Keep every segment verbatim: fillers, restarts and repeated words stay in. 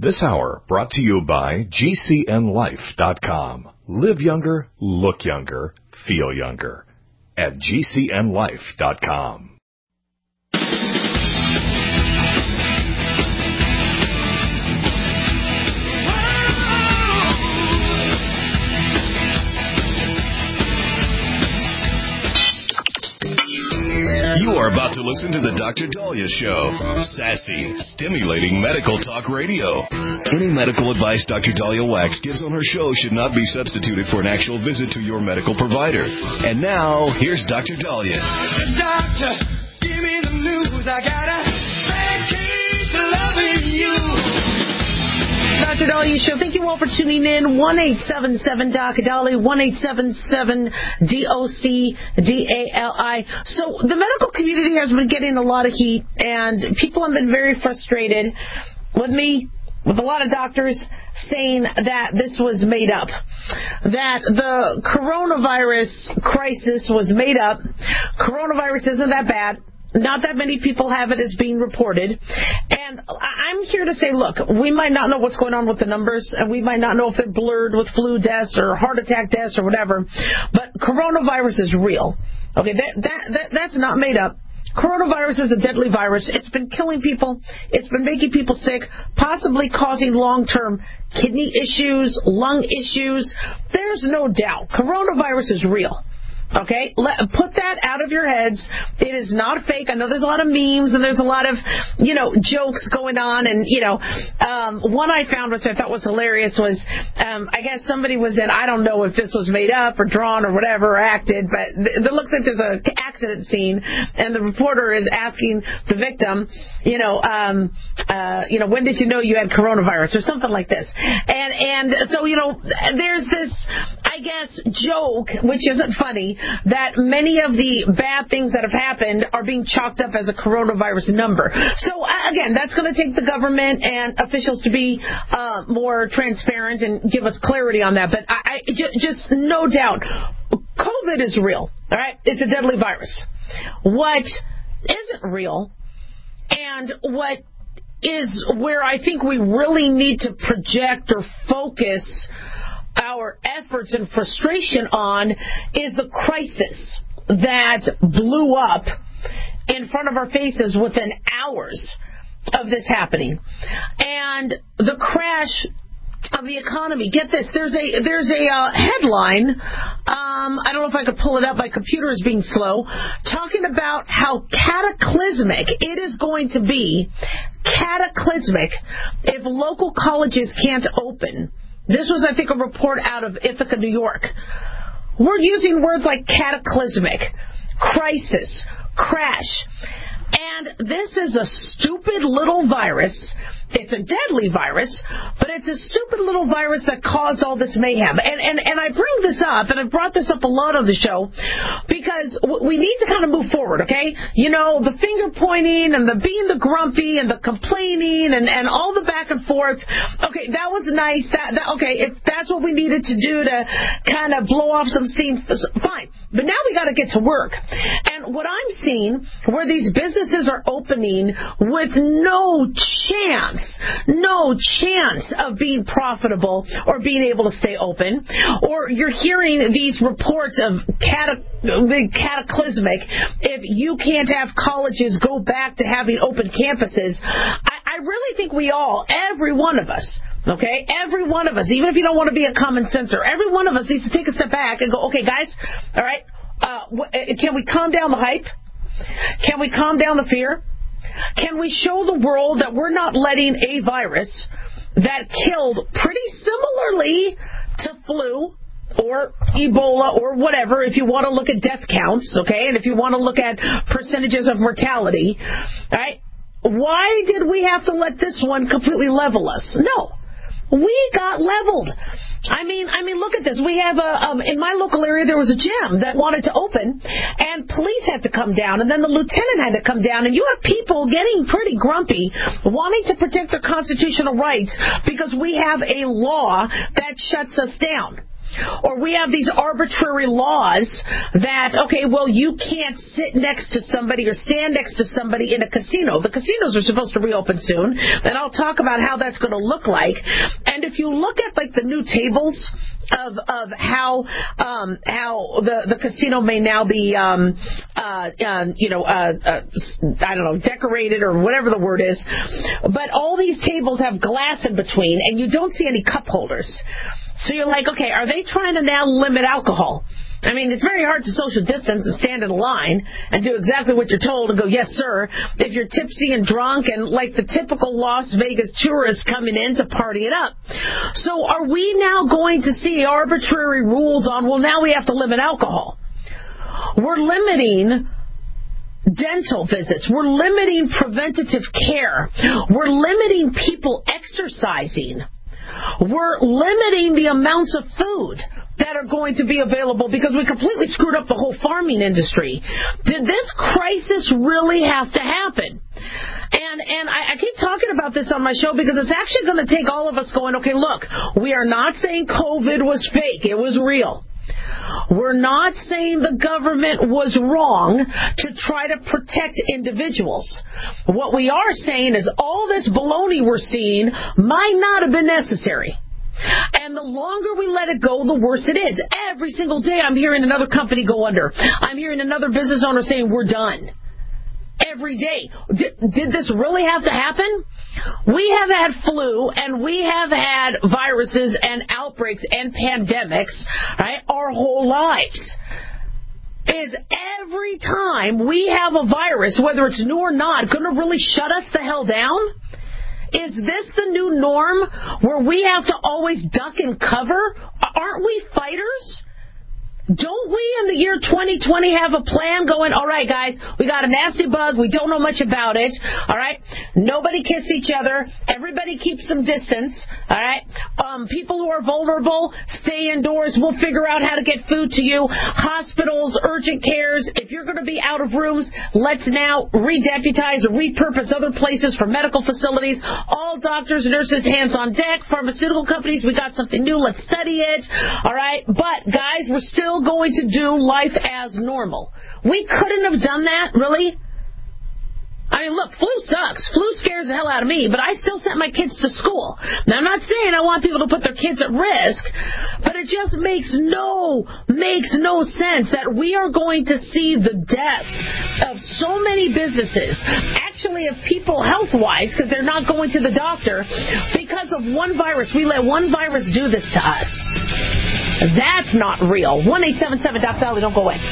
This hour brought to you by G C N life dot com. Live younger, look younger, feel younger at G C N life dot com. You are about to listen to the Doctor Daliah Show. Sassy, stimulating medical talk radio. Any medical advice Doctor Daliah Wax gives on her show should not be substituted for an actual visit to your medical provider. And now, here's Doctor Daliah. Doctor, give me the news. I got a bad case of loving you. Doctor Daliah Show. Thank you all for tuning in. one eight seven seven D O C D A L I, one eight seven seven D O C D A L I. So the medical community has been getting a lot of heat, and people have been very frustrated with me, with a lot of doctors saying that this was made up, that the coronavirus crisis was made up. Coronavirus isn't that bad. Not that many people have it as being reported. And I'm here to say, look, we might not know what's going on with the numbers, and we might not know if they're blurred with flu deaths or heart attack deaths or whatever, but coronavirus is real. Okay, that, that, that that's not made up. Coronavirus is a deadly virus. It's been killing people. It's been making people sick, possibly causing long-term kidney issues, lung issues. There's no doubt. Coronavirus is real. Okay, Let, put that out of your heads. It is not fake. I know there's a lot of memes and there's a lot of, you know, jokes going on. And, you know, um, one I found, which I thought was hilarious, was um, I guess somebody was in, I don't know if this was made up or drawn or whatever, or acted, but th- it looks like there's an accident scene, and the reporter is asking the victim, you know, um, uh, you know, when did you know you had coronavirus or something like this. And, and so, you know, there's this, I guess, joke, which isn't funny, that many of the bad things that have happened are being chalked up as a coronavirus number. So, again, that's going to take the government and officials to be uh, more transparent and give us clarity on that. But I, I j- just no doubt, COVID is real. All right, it's a deadly virus. What isn't real, and what is where I think we really need to project or focus our efforts and frustration on, is the crisis that blew up in front of our faces within hours of this happening. And the crash of the economy. Get this, there's a there's a uh, headline, um, I don't know if I could pull it up, my computer is being slow, talking about how cataclysmic it is going to be, cataclysmic, if local colleges can't open. This was, I think, a report out of Ithaca, New York. We're using words like cataclysmic, crisis, crash. And this is a stupid little virus. It's a deadly virus, but it's a stupid little virus that caused all this mayhem. And, and, and I bring this up, and I've brought this up a lot on the show, because we need to kind of move forward, okay? You know, the finger pointing and the being the grumpy and the complaining and, and all the back and forth. Okay, that was nice. That, that okay, if that's what we needed to do to kind of blow off some steam, fine. But now we got to get to work. And what I'm seeing, where these businesses are opening with no chance, no chance of being profitable or being able to stay open, or you're hearing these reports of cata- cataclysmic, if you can't have colleges go back to having open campuses, I, I really think we all, every one of us, okay, every one of us, even if you don't want to be a common sensor, every one of us needs to take a step back and go, okay, guys, all right, uh, can we calm down the hype? Can we calm down the fear? Can we show the world that we're not letting a virus that killed pretty similarly to flu or Ebola or whatever, if you want to look at death counts, okay, and if you want to look at percentages of mortality, right? Why did we have to let this one completely level us? No. We got leveled. I mean, I mean, look at this. We have a, um, in my local area, there was a gym that wanted to open, and police had to come down, and then the lieutenant had to come down, and you have people getting pretty grumpy, wanting to protect their constitutional rights because we have a law that shuts us down. Or we have these arbitrary laws that, okay, well, you can't sit next to somebody or stand next to somebody in a casino. The casinos are supposed to reopen soon, and I'll talk about how that's going to look like. And if you look at, like, the new tables of of how um, how the, the casino may now be, um, uh, uh, you know, uh, uh, I don't know, decorated or whatever the word is, but all these tables have glass in between, and you don't see any cup holders. So you're like, okay, are they trying to now limit alcohol? I mean, it's very hard to social distance and stand in a line and do exactly what you're told and go, yes, sir, if you're tipsy and drunk and like the typical Las Vegas tourist coming in to party it up. So are we now going to see arbitrary rules on, well, now we have to limit alcohol? We're limiting dental visits. We're limiting preventative care. We're limiting people exercising. We're limiting the amounts of food that are going to be available because we completely screwed up the whole farming industry. Did this crisis really have to happen? And and I, I keep talking about this on my show because it's actually going to take all of us going, okay, look, we are not saying COVID was fake. It was real. We're not saying the government was wrong to try to protect individuals. What we are saying is all this baloney we're seeing might not have been necessary. And the longer we let it go, the worse it is. Every single day I'm hearing another company go under. I'm hearing another business owner saying we're done. Every day. Did, did this really have to happen? We have had flu and we have had viruses and outbreaks and pandemics, right, our whole lives. Is every time we have a virus, whether it's new or not, going to really shut us the hell down? Is this the new norm where we have to always duck and cover? Aren't we fighters? Don't we in the year twenty twenty have a plan going, all right, guys, we got a nasty bug. We don't know much about it. All right. Nobody kiss each other. Everybody keep some distance. All right. Um, people who are vulnerable, stay indoors. We'll figure out how to get food to you. Hospitals, urgent cares. If you're going to be out of rooms, let's now redeputize or repurpose other places for medical facilities. All doctors, nurses, hands on deck. Pharmaceutical companies, we got something new. Let's study it. All right. But, guys, we're still going to do life as normal. We couldn't have done that, really? I mean, look, flu sucks. Flu scares the hell out of me, but I still sent my kids to school. Now, I'm not saying I want people to put their kids at risk, but it just makes no, makes no sense that we are going to see the death of so many businesses, actually of people health-wise, because they're not going to the doctor, because of one virus. We let one virus do this to us. That's not real. one eight seven seven Doc Dolly, don't go away.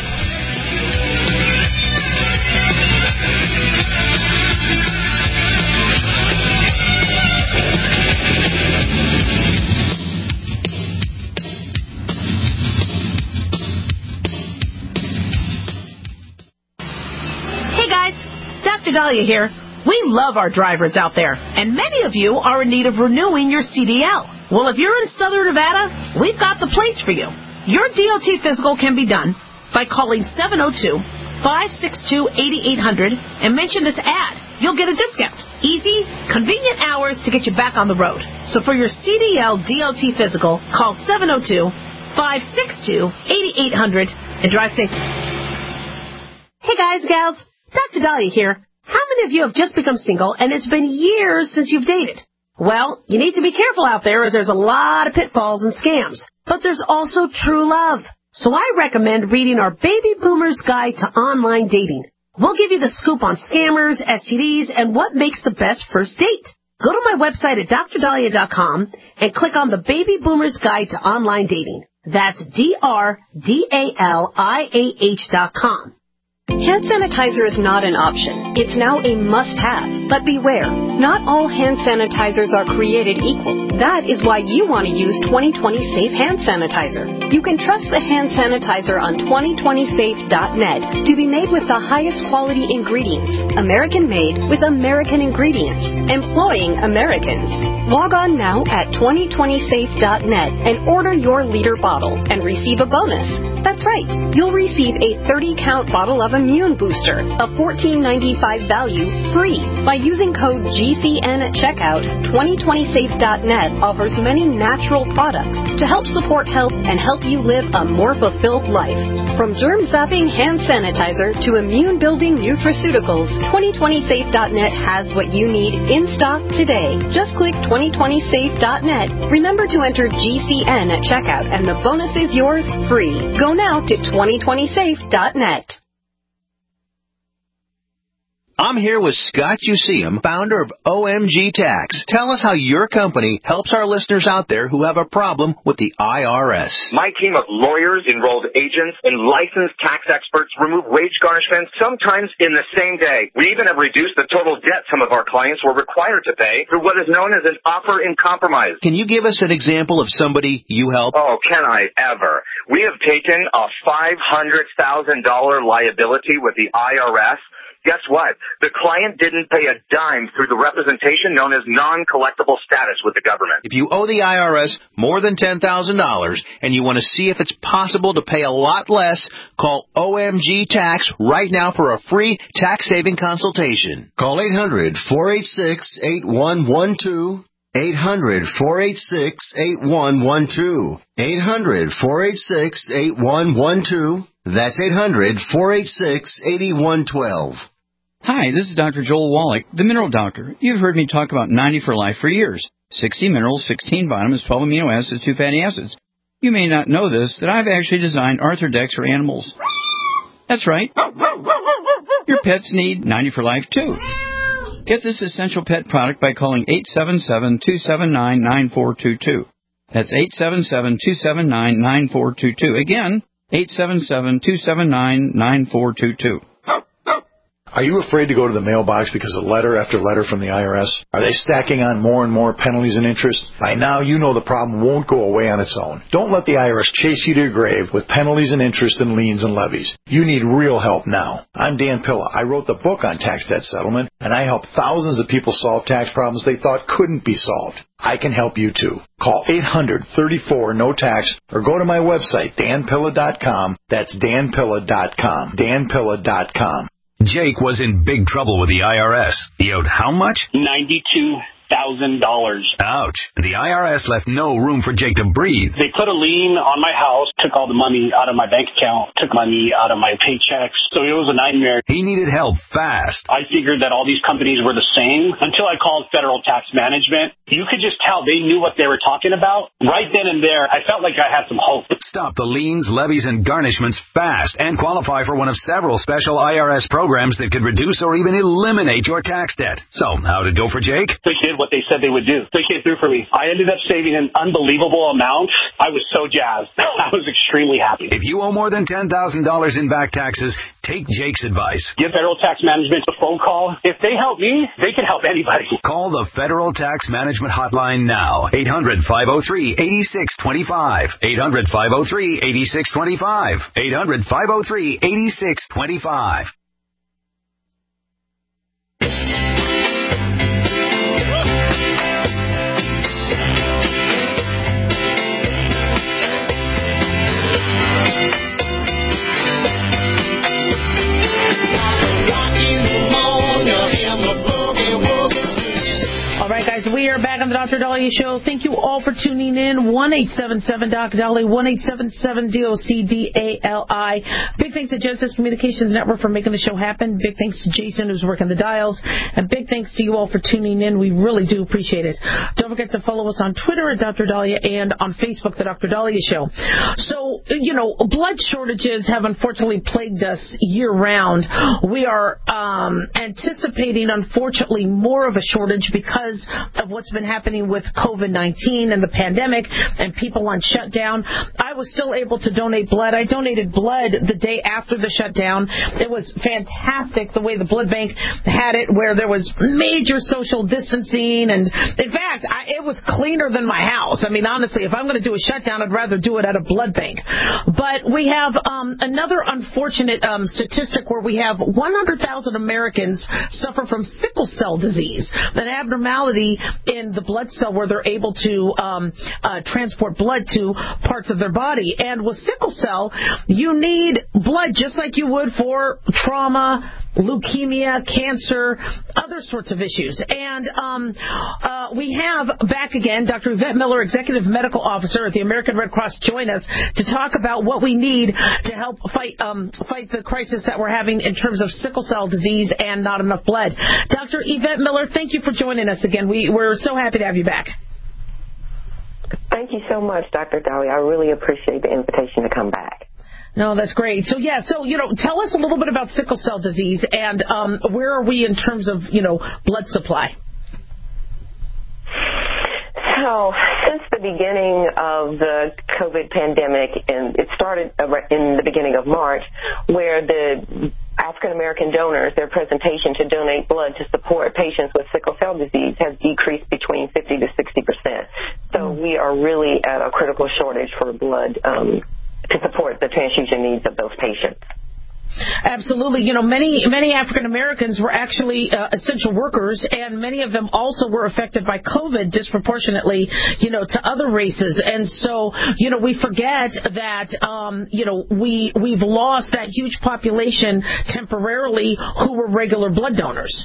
Hey guys, Doctor Dahlia here. We love our drivers out there, and many of you are in need of renewing your C D L. Well, if you're in Southern Nevada, we've got the place for you. Your D O T physical can be done by calling seven oh two, five six two, eight eight hundred and mention this ad. You'll get a discount. Easy, convenient hours to get you back on the road. So for your C D L D O T physical, call seven oh two, five six two, eight eight hundred and drive safe. Hey guys, gals, Doctor Dahlia here. How many of you have just become single and it's been years since you've dated? Well, you need to be careful out there as there's a lot of pitfalls and scams. But there's also true love. So I recommend reading our Baby Boomer's Guide to Online Dating. We'll give you the scoop on scammers, S T Ds, and what makes the best first date. Go to my website at dr dahlia dot com and click on the Baby Boomer's Guide to Online Dating. That's D R D A L I A H dot com. Hand sanitizer is not an option. It's now a must-have. But beware, not all hand sanitizers are created equal. That is why you want to use twenty twenty Safe Hand Sanitizer. You can trust the hand sanitizer on twenty twenty safe dot net to be made with the highest quality ingredients, American-made with American ingredients, employing Americans. Log on now at twenty twenty safe dot net and order your liter bottle and receive a bonus. That's right. You'll receive a thirty-count bottle of Immune Booster, a fourteen ninety-five value, free. By using code G C N at checkout, twenty twenty safe dot net offers many natural products to help support health and help you live a more fulfilled life. From germ-zapping hand sanitizer to immune-building nutraceuticals, twenty twenty safe dot net has what you need in stock today. Just click twenty twenty safe dot net. Remember to enter G C N at checkout, and the bonus is yours free. Go now to twenty twenty safe dot net. I'm here with Scott Useum, founder of O M G Tax. Tell us how your company helps our listeners out there who have a problem with the I R S. My team of lawyers, enrolled agents, and licensed tax experts remove wage garnishments sometimes in the same day. We even have reduced the total debt some of our clients were required to pay through what is known as an offer in compromise. Can you give us an example of somebody you help? Oh, can I ever? We have taken a five hundred thousand dollars liability with the I R S. Guess what? The client didn't pay a dime through the representation known as non-collectible status with the government. If you owe the I R S more than ten thousand dollars and you want to see if it's possible to pay a lot less, call O M G Tax right now for a free tax-saving consultation. Call eight hundred, four eight six, eight one one two. eight hundred, four eight six, eight one one two. eight hundred, four eight six, eight one one two. That's eight hundred, four eight six, eight one one two. Hi, this is Doctor Joel Wallach, the Mineral Doctor. You've heard me talk about ninety for Life for years. sixty minerals, sixteen vitamins, twelve amino acids, two fatty acids. You may not know this, that I've actually designed Arthrodex for animals. That's right. Your pets need ninety for Life, too. Get this essential pet product by calling eight seven seven, two seven nine, nine four two two. That's eight seven seven, two seven nine, nine four two two. Again, eight seven seven, two seven nine, nine four two two. Are you afraid to go to the mailbox because of letter after letter from the I R S? Are they stacking on more and more penalties and interest? By now, you know the problem won't go away on its own. Don't let the I R S chase you to your grave with penalties and interest and liens and levies. You need real help now. I'm Dan Pilla. I wrote the book on tax debt settlement, and I help thousands of people solve tax problems they thought couldn't be solved. I can help you too. Call eight hundred, thirty-four, no tax or go to my website, dan pilla dot com. That's dan pilla dot com. dan pilla dot com. Jake was in big trouble with the I R S. He owed how much? ninety-two thousand dollars. Ouch. The I R S left no room for Jake to breathe. They put a lien on my house, took all the money out of my bank account, took money out of my paychecks. So it was a nightmare. He needed help fast. I figured that all these companies were the same until I called Federal Tax Management. You could just tell they knew what they were talking about. Right then and there, I felt like I had some hope. Stop the liens, levies, and garnishments fast and qualify for one of several special I R S programs that could reduce or even eliminate your tax debt. So, how'd it go for Jake? They did what they said they would do. They came through for me. I ended up saving an unbelievable amount. I was so jazzed. I was extremely happy. If you owe more than ten thousand dollars in back taxes, take Jake's advice. Give Federal Tax Management a phone call. If they help me, they can help anybody. Call the Federal Tax Management Hotline now. eight hundred, five oh three, eight six two five. eight hundred, five oh three, eight six two five. eight hundred, five oh three, eight six two five. We are back on the Doctor Dahlia Show. Thank you all for tuning in. one eight seven seven D O C Dahlia, one eight seven seven D O C D A L I. Big thanks to Genesis Communications Network for making the show happen. Big thanks to Jason, who's working the dials. And big thanks to you all for tuning in. We really do appreciate it. Don't forget to follow us on Twitter at Doctor Dahlia and on Facebook, The Doctor Dahlia Show. So, you know, blood shortages have unfortunately plagued us year-round. We are um, anticipating, unfortunately, more of a shortage because of what's been happening with COVID nineteen and the pandemic and people on shutdown. I was still able to donate blood. I donated blood the day after the shutdown. It was fantastic the way the blood bank had it, where there was major social distancing, and in fact, I, it was cleaner than my house. I mean, honestly, if I'm going to do a shutdown, I'd rather do it at a blood bank. But we have um, another unfortunate um, statistic where we have one hundred thousand Americans suffer from sickle cell disease, an abnormality in the blood cell where they're able to um, uh, transport blood to parts of their body. And with sickle cell, you need blood just like you would for trauma, leukemia, cancer, other sorts of issues. And um, uh, we have back again Doctor Yvette Miller, Executive Medical Officer at the American Red Cross, join us to talk about what we need to help fight um, fight the crisis that we're having in terms of sickle cell disease and not enough blood. Doctor Yvette Miller, thank you for joining us again. We, we're so happy to have you back. Thank you so much, Doctor Dahlia. I really appreciate the invitation to come back. No, that's great. So, yeah, so, you know, tell us a little bit about sickle cell disease and um, where are we in terms of, you know, blood supply? So, since the beginning of the COVID pandemic, and it started in the beginning of March, where the African American donors, their presentation to donate blood to support patients with sickle cell disease has decreased between fifty to sixty percent. So we are really at a critical shortage for blood um, to support the transfusion needs of those patients. Absolutely. You know, many many African Americans were actually uh, essential workers, and many of them also were affected by COVID disproportionately, you know, to other races. And so, you know, we forget that, um, you know, we, we've lost that huge population temporarily who were regular blood donors.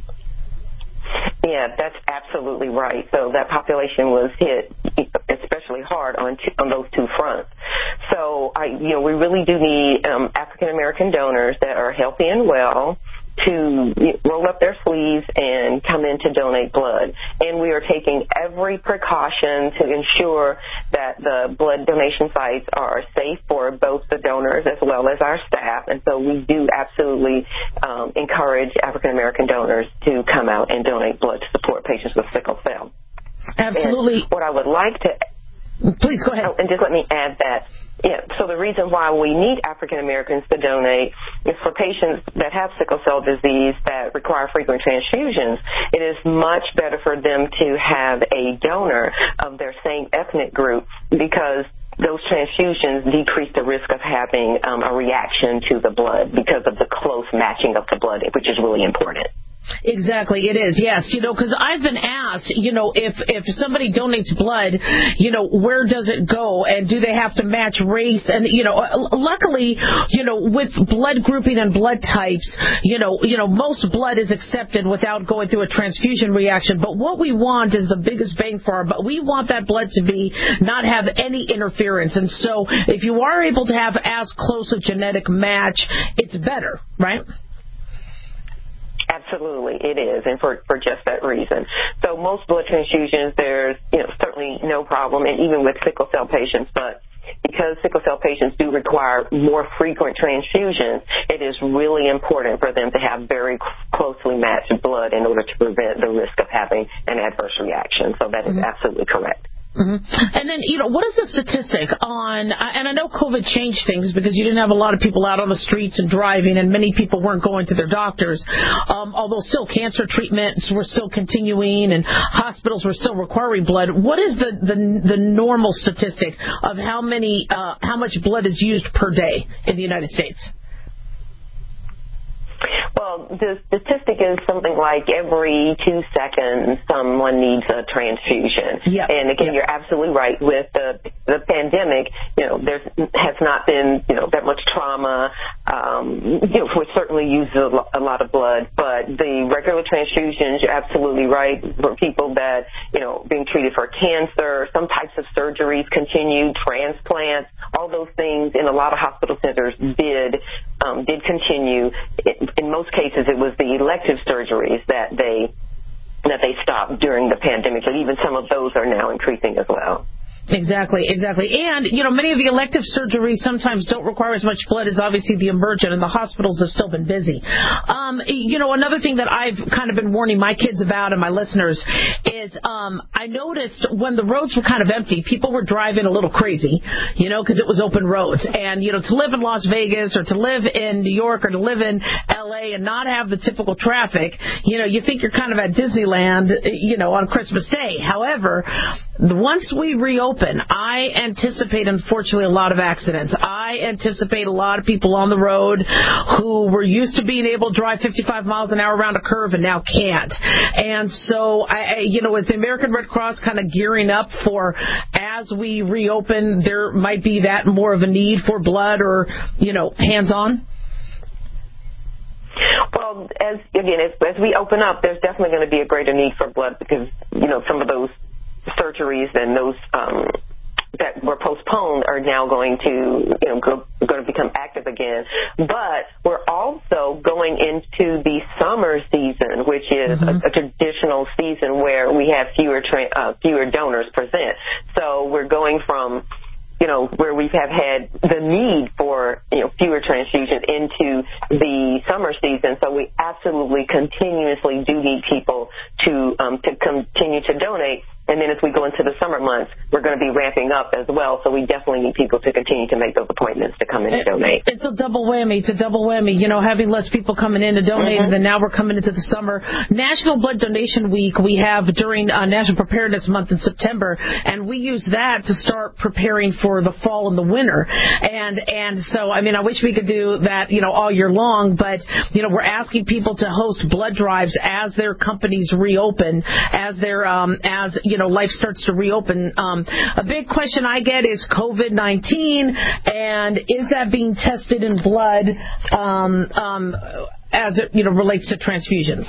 Yeah, that's absolutely right. So that population was hit especially hard on two, on those two fronts. So, I, you know, we really do need um, African American donors that are healthy and well to roll up their sleeves and come in to donate blood. And we are taking every precaution to ensure that the blood donation sites are safe for both the donors as well as our staff. And so we do absolutely um, encourage African American donors to come out and donate blood to support patients with sickle cell. Absolutely. And what I would like to... Please go ahead. Oh, and just let me add that, yeah, so the reason why we need African Americans to donate is for patients that have sickle cell disease that require frequent transfusions. It is much better for them to have a donor of their same ethnic group because those transfusions decrease the risk of having um, a reaction to the blood because of the close matching of the blood, which is really important. Exactly, it is, yes. You know, because I've been asked, you know, if, if somebody donates blood, you know, where does it go? And do they have to match race? And, you know, luckily, you know, with blood grouping and blood types, you know, you know, most blood is accepted without going through a transfusion reaction. But what we want is the biggest bang for our buck. We want that blood to be, not have any interference. And so if you are able to have as close a genetic match, it's better, right? Absolutely, it is, and for, for just that reason. So most blood transfusions, there's you know certainly no problem, and even with sickle cell patients, but because sickle cell patients do require more frequent transfusions, it is really important for them to have very closely matched blood in order to prevent the risk of having an adverse reaction. So that is mm-hmm. absolutely correct. Mm-hmm. And then, you know, what is the statistic on, and I know COVID changed things because you didn't have a lot of people out on the streets and driving, and many people weren't going to their doctors, um, although still cancer treatments were still continuing and hospitals were still requiring blood. What is the, the, the normal statistic of how many, uh, how much blood is used per day in the United States? Well, the statistic is something like every two seconds someone needs a transfusion. Yep. And again, yep. You're absolutely right. With the the pandemic, you know, there has not been, you know, that much trauma. Um, you know, we certainly use a, lo- a lot of blood, but the regular transfusions, you're absolutely right. For people that, you know, being treated for cancer, some types of surgeries continue, transplants, all those things in a lot of hospital centers did um, did continue. It, in most cases, it was the elective surgeries that they that they stopped during the pandemic, but even some of those are now increasing as well. Exactly, exactly. And, you know, many of the elective surgeries sometimes don't require as much blood as obviously the emergent, and the hospitals have still been busy. Um, you know, another thing that I've kind of been warning my kids about and my listeners is um, I noticed when the roads were kind of empty, people were driving a little crazy, you know, because it was open roads. And, you know, to live in Las Vegas or to live in New York or to live in L A and not have the typical traffic, you know, you think you're kind of at Disneyland, you know, on Christmas Day. However, once we reopen, I anticipate, unfortunately, a lot of accidents. I anticipate a lot of people on the road who were used to being able to drive fifty-five miles an hour around a curve and now can't. And so, I, you know, is the American Red Cross kind of gearing up for, as we reopen, there might be that more of a need for blood or, you know, hands-on? Well, as again, as, as we open up, there's definitely going to be a greater need for blood because, you know, some of those surgeries and those um, that were postponed are now going to, you know, go, going to become active again. But we're also going into the summer season, which is mm-hmm. a, a traditional season where we have fewer tra- uh, fewer donors present. So we're going from, you know, where we have had the need for, you know, fewer transfusions into the summer season. So we absolutely continuously do need people to um, to continue to donate. And then as we go into the summer months, we're going to be ramping up as well. So we definitely need people to continue to make those appointments to come in and donate. It's a double whammy. It's a double whammy. You know, having less people coming in to donate, mm-hmm. and then now we're coming into the summer. National Blood Donation Week we have during uh, National Preparedness Month in September, and we use that to start preparing for the fall and the winter. And and so, I mean, I wish we could do that, you know, all year long, but, you know, we're asking people to host blood drives as their companies reopen, as their, um, as, you know, life starts to reopen. Um, a big question I get is COVID nineteen, and is that being tested in blood um, um, as it, you know, relates to transfusions?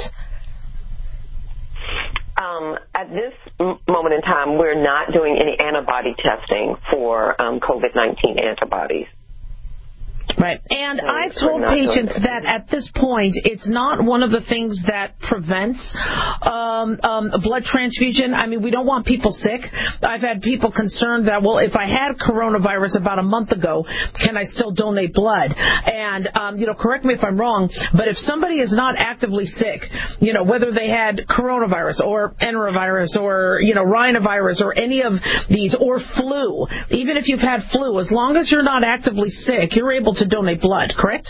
Um, at this m- moment in time, we're not doing any antibody testing for um, COVID nineteen antibodies. Right. And no, I've told patients that at this point, it's not one of the things that prevents um, um, a blood transfusion. I mean, we don't want people sick. I've had people concerned that, well, if I had coronavirus about a month ago, can I still donate blood? And, um, you know, correct me if I'm wrong, but if somebody is not actively sick, you know, whether they had coronavirus or enterovirus or, you know, rhinovirus or any of these, or flu, even if you've had flu, as long as you're not actively sick, you're able to donate blood, correct?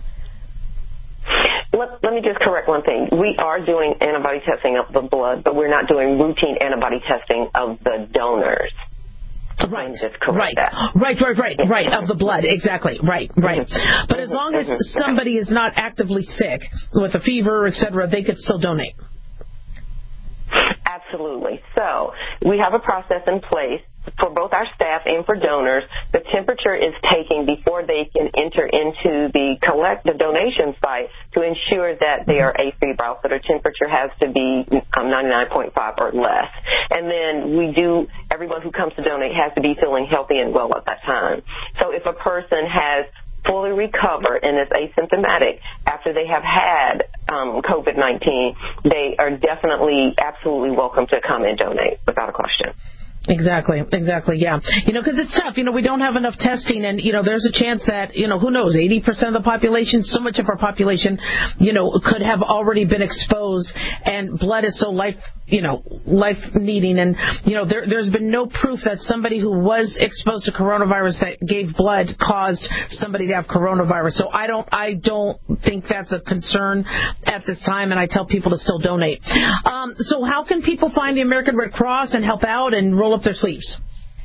Let, let me just correct one thing. We are doing antibody testing of the blood, but we're not doing routine antibody testing of the donors. Right, just right, that. right, right, right, right, of the blood, exactly, right, right. But as long as somebody is not actively sick with a fever, et cetera, they could still donate. Absolutely. So we have a process in place for both our staff and for donors. The temperature is taken before they can enter into the collect the donation site to ensure that they are afebrile. So their temperature has to be um, ninety-nine point five or less. And then we do, everyone who comes to donate has to be feeling healthy and well at that time. So if a person has fully recovered and is asymptomatic after they have had um, COVID nineteen, they are definitely absolutely welcome to come and donate without a question. Exactly, exactly, yeah. You know, because it's tough. You know, we don't have enough testing, and, you know, there's a chance that, you know, who knows, eighty percent of the population, so much of our population, you know, could have already been exposed, and blood is so life, you know, life-needing. And, you know, there, there's been no proof that somebody who was exposed to coronavirus that gave blood caused somebody to have coronavirus. So I don't, I don't think that's a concern at this time, and I tell people to still donate. Um, so how can people find the American Red Cross and help out and roll up their sleeves?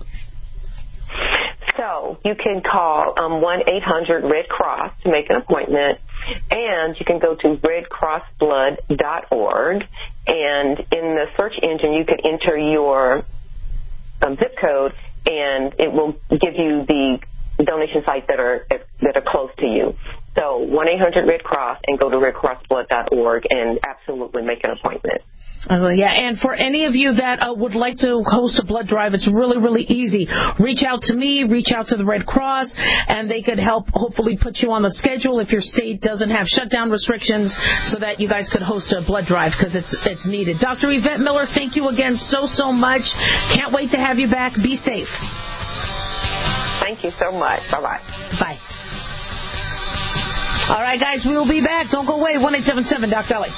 So you can call um, one eight hundred red cross to make an appointment, and you can go to red cross blood dot org, and in the search engine you can enter your um, zip code, and it will give you the donation sites that are that are close to you. So one eight hundred red cross and go to red cross blood dot org and absolutely make an appointment. Uh, yeah, and for any of you that uh, would like to host a blood drive, it's really, really easy. Reach out to me, reach out to the Red Cross, and they could help hopefully put you on the schedule if your state doesn't have shutdown restrictions so that you guys could host a blood drive because it's it's needed. Doctor Yvette Miller, thank you again so, so much. Can't wait to have you back. Be safe. Thank you so much. Bye-bye. Bye. All right, guys, we will be back. Don't go away. one eight seven seven Doc Dolly.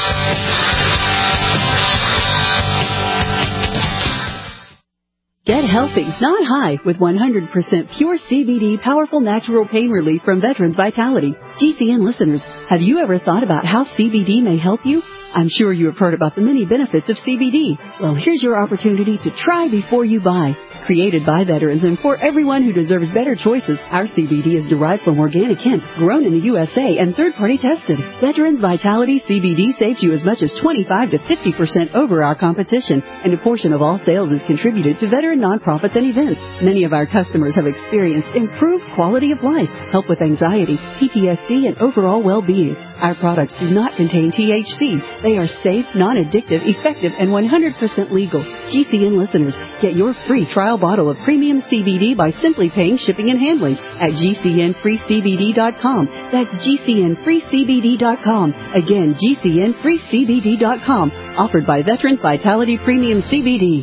Get help. healthy, not high, with one hundred percent pure C B D powerful natural pain relief from Veterans Vitality. G C N listeners, have you ever thought about how C B D may help you? I'm sure you have heard about the many benefits of C B D. Well, here's your opportunity to try before you buy. Created by veterans and for everyone who deserves better choices, our C B D is derived from organic hemp, grown in the U S A and third-party tested. Veterans Vitality C B D saves you as much as twenty-five to fifty percent over our competition, and a portion of all sales is contributed to veteran nonprofits and events. Many of our customers have experienced improved quality of life, help with anxiety, P T S D, and overall well-being. Our products do not contain T H C. They are safe, non-addictive, effective, and one hundred percent legal. G C N listeners, get your free trial bottle of premium C B D by simply paying shipping and handling at G C N free C B D dot com. That's G C N free C B D dot com. Again, G C N free C B D dot com. Offered by Veterans Vitality Premium C B D.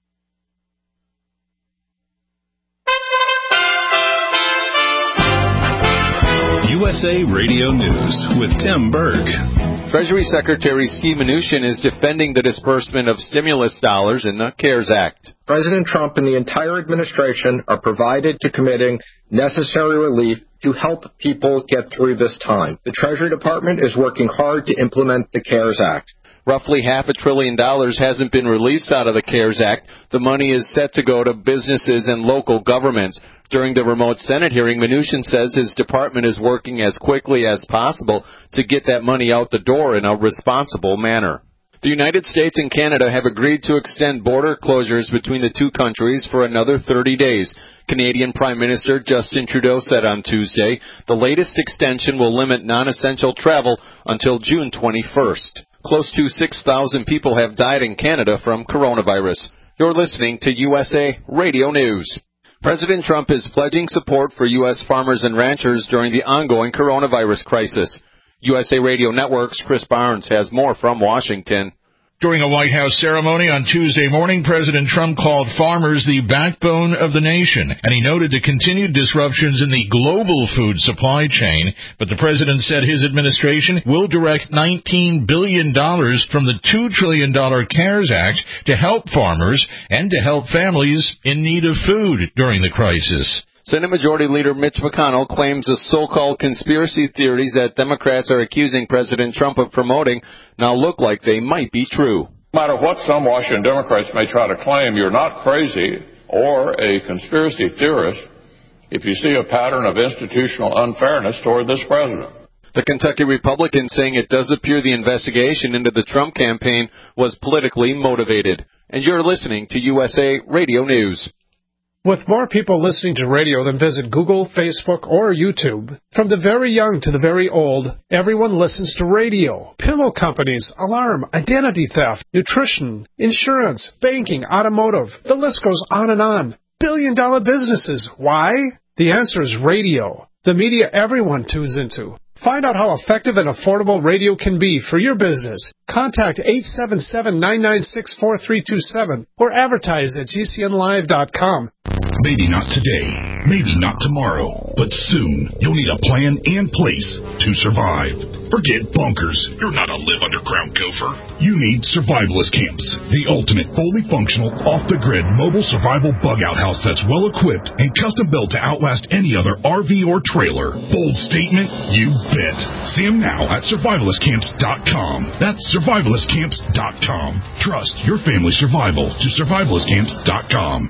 U S A Radio News with Tim Berg. Treasury Secretary Steve Mnuchin is defending the disbursement of stimulus dollars in the CARES Act. President Trump and the entire administration are provided to committing necessary relief to help people get through this time. The Treasury Department is working hard to implement the CARES Act. Roughly half a trillion dollars hasn't been released out of the CARES Act. The money is set to go to businesses and local governments. During the remote Senate hearing, Mnuchin says his department is working as quickly as possible to get that money out the door in a responsible manner. The United States and Canada have agreed to extend border closures between the two countries for another thirty days. Canadian Prime Minister Justin Trudeau said on Tuesday the latest extension will limit non-essential travel until June twenty-first. Close to six thousand people have died in Canada from coronavirus. You're listening to U S A Radio News. President Trump is pledging support for U S farmers and ranchers during the ongoing coronavirus crisis. U S A Radio Network's Chris Barnes has more from Washington. During a White House ceremony on Tuesday morning, President Trump called farmers the backbone of the nation, and he noted the continued disruptions in the global food supply chain. But the president said his administration will direct nineteen billion dollars from the two trillion dollars CARES Act to help farmers and to help families in need of food during the crisis. Senate Majority Leader Mitch McConnell claims the so-called conspiracy theories that Democrats are accusing President Trump of promoting now look like they might be true. No matter what some Washington Democrats may try to claim, you're not crazy or a conspiracy theorist if you see a pattern of institutional unfairness toward this president. The Kentucky Republican saying it does appear the investigation into the Trump campaign was politically motivated. And you're listening to U S A Radio News. With more people listening to radio than visit Google, Facebook, or YouTube, from the very young to the very old, everyone listens to radio. Pillow companies, alarm, identity theft, nutrition, insurance, banking, automotive. The list goes on and on. Billion dollar businesses. Why? The answer is radio. The media everyone tunes into. Find out how effective and affordable radio can be for your business. Contact eight seven seven, nine nine six, four three two seven or advertise at G C N live dot com. Maybe not today, maybe not tomorrow, but soon you'll need a plan and place to survive. Forget bunkers. You're not a live underground gopher. You need survivalist camps, the ultimate fully functional, off-the-grid mobile survival bug-out house that's well-equipped and custom-built to outlast any other R V or trailer. Bold statement? You bet. See them now at survivalist camps dot com. That's survivalist camps dot com. Trust your family's survival to survivalist camps dot com.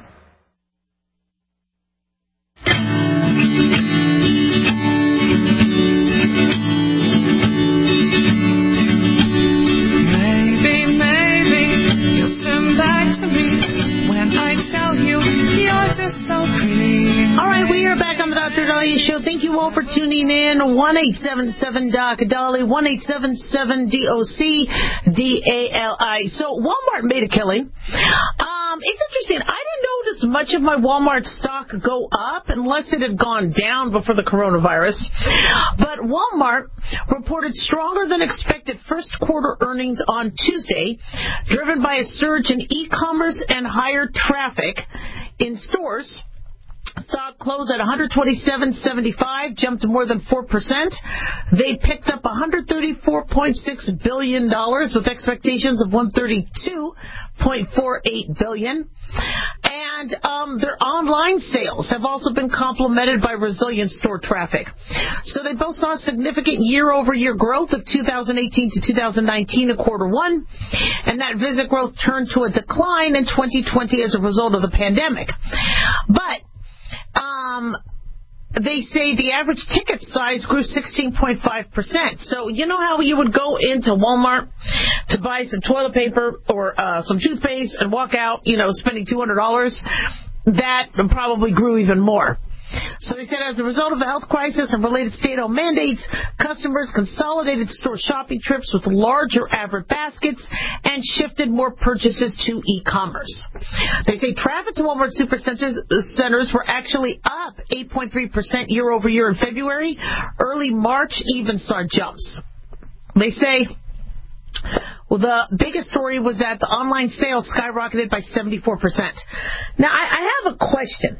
Maybe, maybe you'll turn back to me when I tell you you're just so pretty. All right, we are back on the Doctor Dahlia Show. Thank you all for tuning in. one eight seven seven D O C D A L I, one eight seven seven D O C D A L I. So Walmart made a killing. Um, it's interesting. I didn't notice much of my Walmart stock go up unless it had gone down before the coronavirus. But Walmart reported stronger than expected first quarter earnings on Tuesday, driven by a surge in e-commerce and higher traffic in stores. Stock closed at one twenty-seven seventy-five, jumped to more than four percent. They picked up one thirty-four point six billion dollars with expectations of one thirty-two point four eight billion dollars. And And um, their online sales have also been complemented by resilient store traffic. So they both saw significant year-over-year growth of two thousand eighteen to two thousand nineteen in quarter one, and that visit growth turned to a decline in twenty twenty as a result of the pandemic. But um, they say the average ticket size grew sixteen point five percent. So you know how you would go into Walmart to buy some toilet paper or uh, some toothpaste and walk out, you know, spending two hundred dollars? That probably grew even more. So they said as a result of the health crisis and related state-owned mandates, customers consolidated store shopping trips with larger average baskets and shifted more purchases to e-commerce. They say traffic to Walmart Supercenters centers were actually up eight point three percent year over year in February. Early March even saw jumps. They say, well, the biggest story was that the online sales skyrocketed by seventy-four percent. Now, I, I have a question.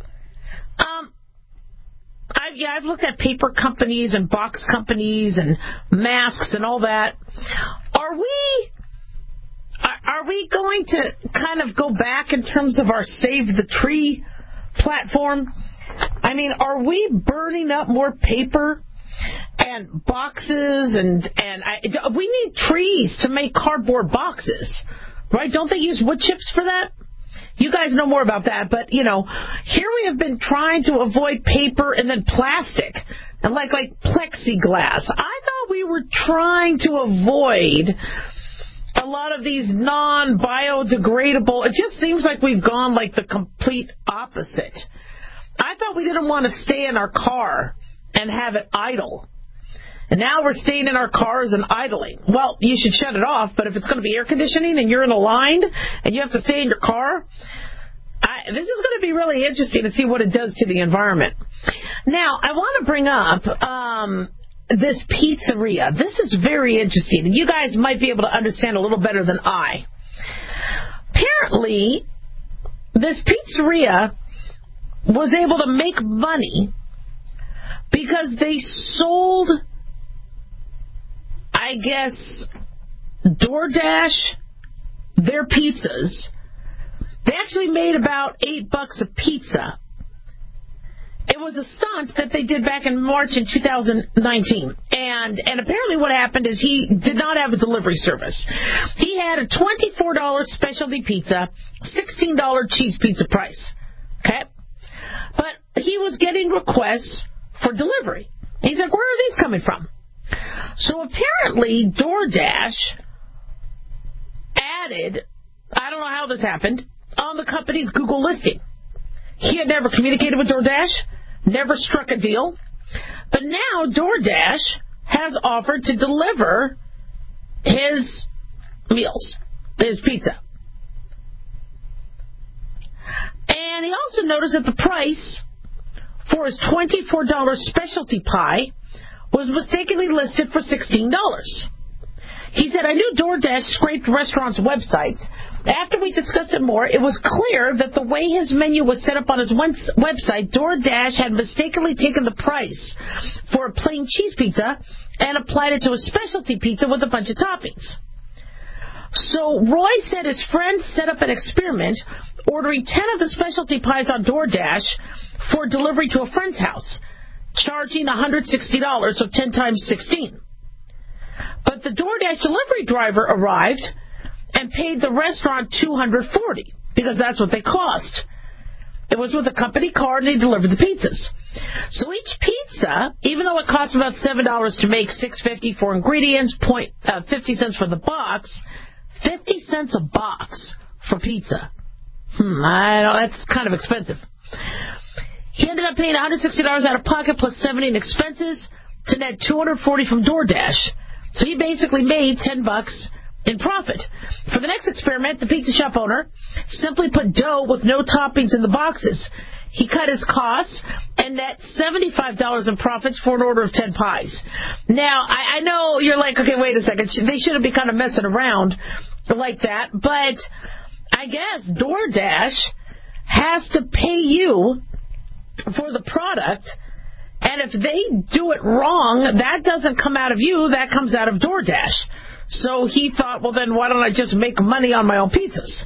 Um, I, yeah, I've looked at paper companies and box companies and masks and all that. Are we, are, are we going to kind of go back in terms of our Save the Tree platform? I mean, are we burning up more paper and boxes and, and I, we need trees to make cardboard boxes, right? Don't they use wood chips for that? You guys know more about that, but, you know, here we have been trying to avoid paper and then plastic and like like plexiglass. I thought we were trying to avoid a lot of these non-biodegradable. It just seems like we've gone like the complete opposite. I thought we didn't want to stay in our car and have it idle. And now we're staying in our cars and idling. Well, you should shut it off, but if it's going to be air conditioning and you're in a line and you have to stay in your car, I, this is going to be really interesting to see what it does to the environment. Now, I want to bring up um, this pizzeria. This is very interesting, and you guys might be able to understand a little better than I. Apparently, this pizzeria was able to make money because they sold, I guess, DoorDash their pizzas. They actually made about eight bucks a pizza. It was a stunt that they did back in March in two thousand nineteen. And and apparently what happened is he did not have a delivery service. He had a twenty-four dollars specialty pizza, sixteen dollars cheese pizza price. Okay? But he was getting requests for delivery. He's like, where are these coming from? So apparently DoorDash added, I don't know how this happened, on the company's Google listing. He had never communicated with DoorDash, never struck a deal, but now DoorDash has offered to deliver his meals, his pizza. And he also noticed that the price for his twenty-four dollars specialty pie was mistakenly listed for sixteen dollars. He said, I knew DoorDash scraped restaurants' websites. After we discussed it more, it was clear that the way his menu was set up on his website, DoorDash had mistakenly taken the price for a plain cheese pizza and applied it to a specialty pizza with a bunch of toppings. So Roy said his friend set up an experiment, ordering ten of the specialty pies on DoorDash for delivery to a friend's house, charging one hundred sixty dollars, so ten times sixteen. But the DoorDash delivery driver arrived and paid the restaurant two hundred forty dollars because that's what they cost. It was with a company card and they delivered the pizzas. So each pizza, even though it cost about seven dollars to make, six fifty for ingredients, point, uh, fifty cents for the box, fifty cents a box for pizza. Hmm, I know, that's kind of expensive. He ended up paying one hundred sixty dollars out of pocket plus seventy dollars in expenses to net two hundred forty dollars from DoorDash. So he basically made ten bucks in profit. For the next experiment, the pizza shop owner simply put dough with no toppings in the boxes. He cut his costs and net seventy-five dollars in profits for an order of ten pies. Now, I, I know you're like, okay, wait a second. They shouldn't be kind of messing around like that. But I guess DoorDash has to pay you for the product. And if they do it wrong, that doesn't come out of you. That comes out of DoorDash. So he thought, well, then why don't I just make money on my own pizzas?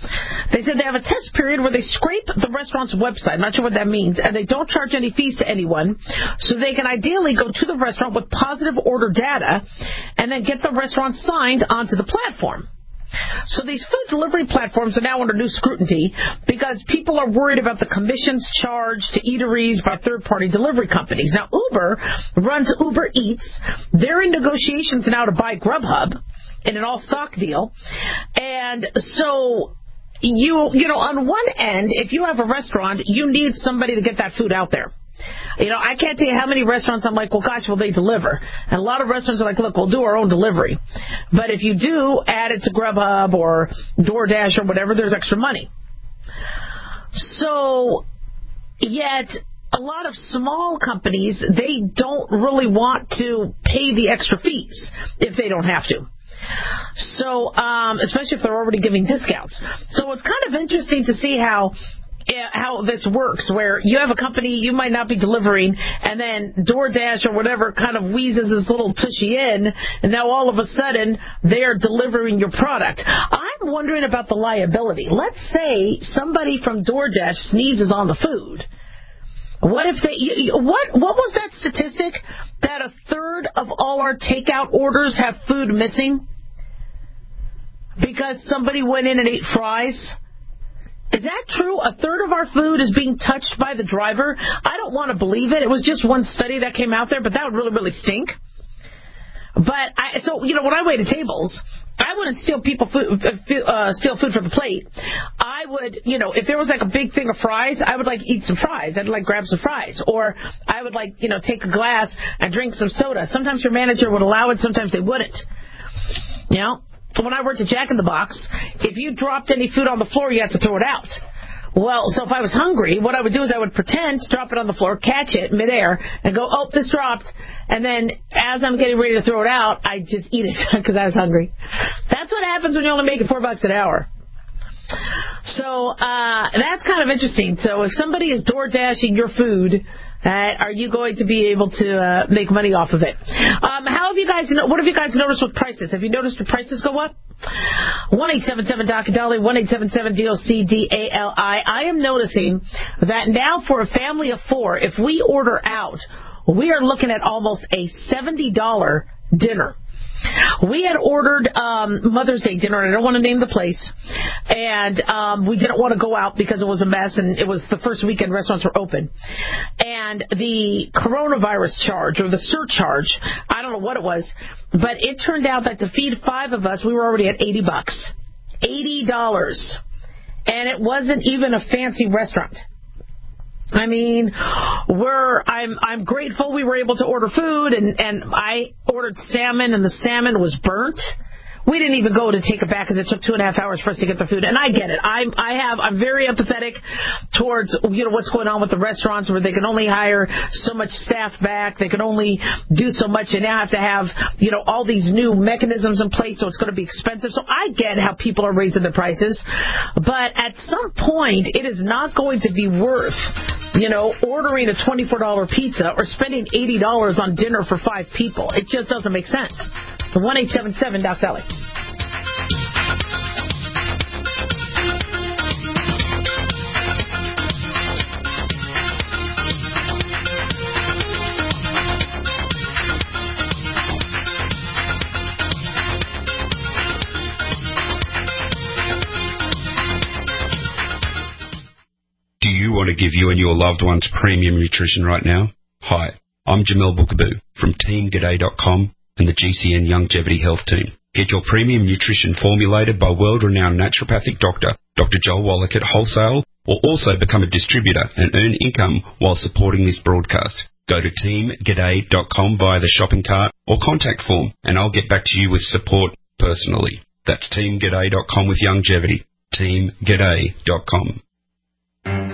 They said they have a test period where they scrape the restaurant's website. I'm not sure what that means. And they don't charge any fees to anyone. So they can ideally go to the restaurant with positive order data and then get the restaurant signed onto the platform. So these food delivery platforms are now under new scrutiny because people are worried about the commissions charged to eateries by third-party delivery companies. Now, Uber runs Uber Eats. They're in negotiations now to buy Grubhub in an all-stock deal. And so, you you know, on one end, if you have a restaurant, you need somebody to get that food out there. You know, I can't tell you how many restaurants I'm like, well, gosh, will they deliver? And a lot of restaurants are like, look, we'll do our own delivery. But if you do add it to Grubhub or DoorDash or whatever, there's extra money. So, yet, a lot of small companies, they don't really want to pay the extra fees if they don't have to. So, um, especially if they're already giving discounts. So it's kind of interesting to see how how this works, where you have a company, you might not be delivering, and then DoorDash or whatever kind of wheezes this little tushy in, and now all of a sudden they are delivering your product. I'm wondering about the liability. Let's say somebody from DoorDash sneezes on the food. What if they, what, what was that statistic? That a third of all our takeout orders have food missing? Because somebody went in and ate fries? Is that true? A third of our food is being touched by the driver? I don't want to believe it. It was just one study that came out there, but that would really, really stink. But, I, so, you know, when I waited tables, I wouldn't steal people food, uh, steal food from the plate. I would, you know, if there was like a big thing of fries, I would like eat some fries. I'd like grab some fries. Or I would like, you know, take a glass and drink some soda. Sometimes your manager would allow it, sometimes they wouldn't. You know? When I worked at Jack in the Box, if you dropped any food on the floor, you had to throw it out. Well, so if I was hungry, what I would do is I would pretend to drop it on the floor, catch it midair, and go, oh, this dropped. And then as I'm getting ready to throw it out, I just eat it because I was hungry. That's what happens when you only make it four bucks an hour. So uh, that's kind of interesting. So if somebody is door dashing your food, uh, are you going to be able to uh, make money off of it? Um, how have you guys? What have you guys noticed with prices? Have you noticed the prices go up? one eight seven seven D O C D A L I, one eight seven seven D O C D A L I. I am noticing that now for a family of four, if we order out, we are looking at almost a seventy dollars dinner. We had ordered um, Mother's Day dinner, and I don't want to name the place, and um, we didn't want to go out because it was a mess, and it was the first weekend restaurants were open. And the coronavirus charge, or the surcharge, I don't know what it was, but it turned out that to feed five of us, we were already at eighty bucks. eighty dollars. And it wasn't even a fancy restaurant. I mean, we're I'm I'm grateful we were able to order food, and, and I ordered salmon, and the salmon was burnt. We didn't even go to take it back because it took two and a half hours for us to get the food. And I get it. I I have I'm very empathetic towards, you know, what's going on with the restaurants where they can only hire so much staff back, they can only do so much, and now have to have, you know, all these new mechanisms in place, so it's going to be expensive. So I get how people are raising the prices, but at some point it is not going to be worth, you know, ordering a twenty-four dollars pizza or spending eighty dollars on dinner for five people. It just doesn't make sense. one eight seven seven D O C D A L I. Do you want to give you and your loved ones premium nutrition right now? Hi, I'm Jamel Bookaboo from Team G'day dot com and the G C N Longevity Health Team. Get your premium nutrition formulated by world-renowned naturopathic doctor, Doctor Joel Wallach at wholesale, or also become a distributor and earn income while supporting this broadcast. Go to Team G'day dot com via the shopping cart or contact form, and I'll get back to you with support personally. That's Team G'day dot com with longevity. Team G'day dot com.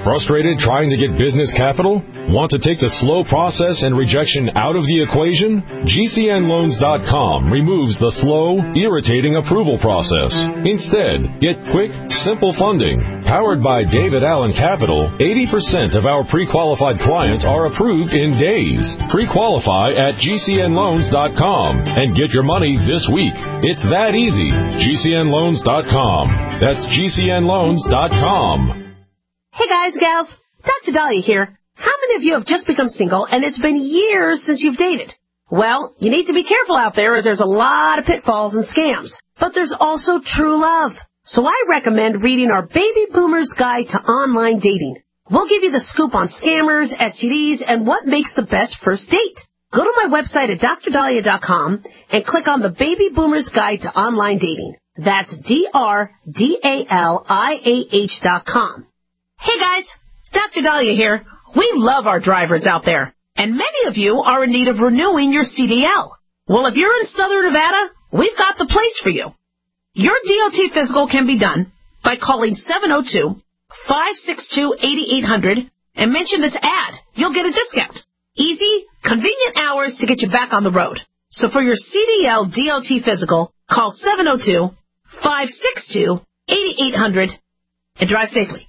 Frustrated trying to get business capital? Want to take the slow process and rejection out of the equation? G C N loans dot com removes the slow, irritating approval process. Instead, get quick, simple funding. Powered by David Allen Capital, eighty percent of our pre-qualified clients are approved in days. Pre-qualify at G C N loans dot com and get your money this week. It's that easy. G C N loans dot com. That's G C N loans dot com. Hey guys, gals, Doctor Dahlia here. How many of you have just become single and it's been years since you've dated? Well, you need to be careful out there as there's a lot of pitfalls and scams. But there's also true love. So I recommend reading our Baby Boomer's Guide to Online Dating. We'll give you the scoop on scammers, S T Ds, and what makes the best first date. Go to my website at dr dahlia dot com and click on the Baby Boomer's Guide to Online Dating. That's D R D A L I A H dot com. Hey guys, Doctor Dahlia here. We love our drivers out there, and many of you are in need of renewing your C D L. Well, if you're in Southern Nevada, we've got the place for you. Your D O T physical can be done by calling seven oh two, five six two, eight eight hundred and mention this ad. You'll get a discount. Easy, convenient hours to get you back on the road. So for your C D L D O T physical, call seven oh two, five six two, eight eight hundred and drive safely.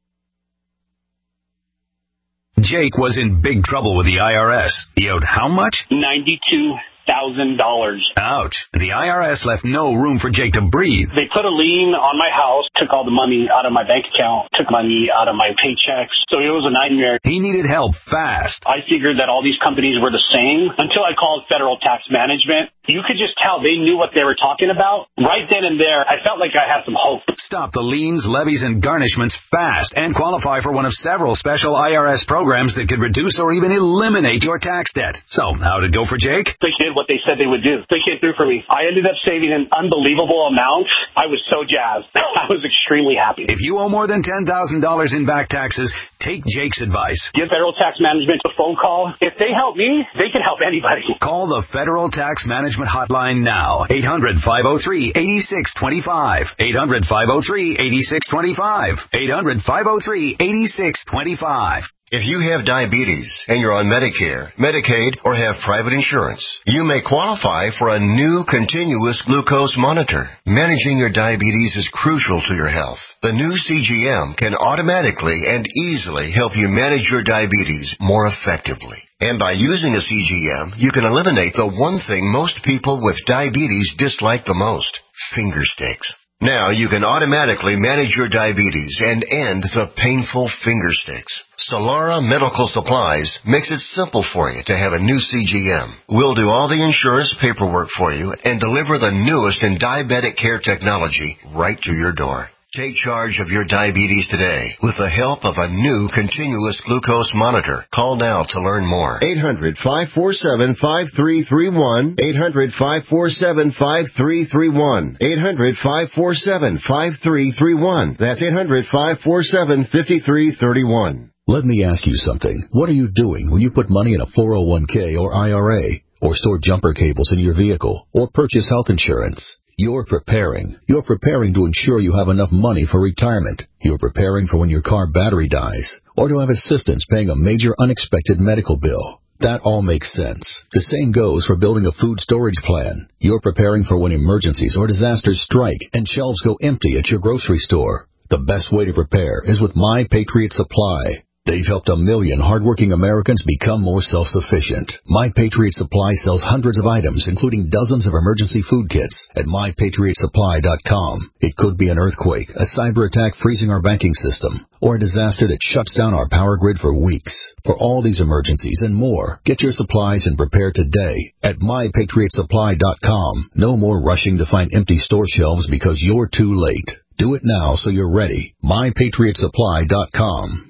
Jake was in big trouble with the I R S. He owed how much? ninety-two thousand dollars. Ouch. The I R S left no room for Jake to breathe. They put a lien on my house, took all the money out of my bank account, took money out of my paychecks. So it was a nightmare. He needed help fast. I figured that all these companies were the same until I called Federal Tax Management. You could just tell they knew what they were talking about. Right then and there, I felt like I had some hope. Stop the liens, levies, and garnishments fast and qualify for one of several special I R S programs that could reduce or even eliminate your tax debt. So, how'd it go for Jake? They did what they said they would do. They came through for me. I ended up saving an unbelievable amount. I was so jazzed. I was extremely happy. If you owe more than ten thousand dollars in back taxes, take Jake's advice. Give Federal Tax Management a phone call. If they help me, they can help anybody. Call the Federal Tax Management Hotline now. eight hundred, five oh three, eight six two five. eight hundred, five oh three, eight six two five. eight hundred, five oh three, eight six two five. If you have diabetes and you're on Medicare, Medicaid, or have private insurance, you may qualify for a new continuous glucose monitor. Managing your diabetes is crucial to your health. The new C G M can automatically and easily help you manage your diabetes more effectively. And by using a C G M, you can eliminate the one thing most people with diabetes dislike the most: finger sticks. Now you can automatically manage your diabetes and end the painful finger sticks. Solara Medical Supplies makes it simple for you to have a new C G M. We'll do all the insurance paperwork for you and deliver the newest in diabetic care technology right to your door. Take charge of your diabetes today with the help of a new continuous glucose monitor. Call now to learn more. eight hundred, five four seven, five three three one. eight hundred, five four seven, five three three one. eight hundred, five four seven, five three three one. That's eight hundred, five four seven, five three three one. Let me ask you something. What are you doing when you put money in a four oh one k or I R A, or store jumper cables in your vehicle, or purchase health insurance? You're preparing. You're preparing to ensure you have enough money for retirement. You're preparing for when your car battery dies, or to have assistance paying a major unexpected medical bill. That all makes sense. The same goes for building a food storage plan. You're preparing for when emergencies or disasters strike and shelves go empty at your grocery store. The best way to prepare is with My Patriot Supply. They've helped a million hardworking Americans become more self-sufficient. My Patriot Supply sells hundreds of items, including dozens of emergency food kits, at my patriot supply dot com. It could be an earthquake, a cyber attack freezing our banking system, or a disaster that shuts down our power grid for weeks. For all these emergencies and more, get your supplies and prepare today at my patriot supply dot com. No more rushing to find empty store shelves because you're too late. Do it now so you're ready. my patriot supply dot com.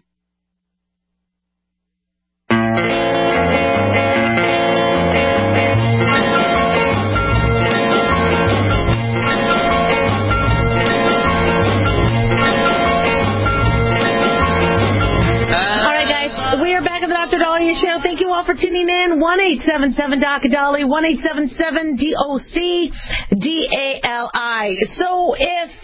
Show. Thank you all for tuning in. one eight seven seven D O C A D A L I, one eight seven seven D O C D A L I. So if, I, I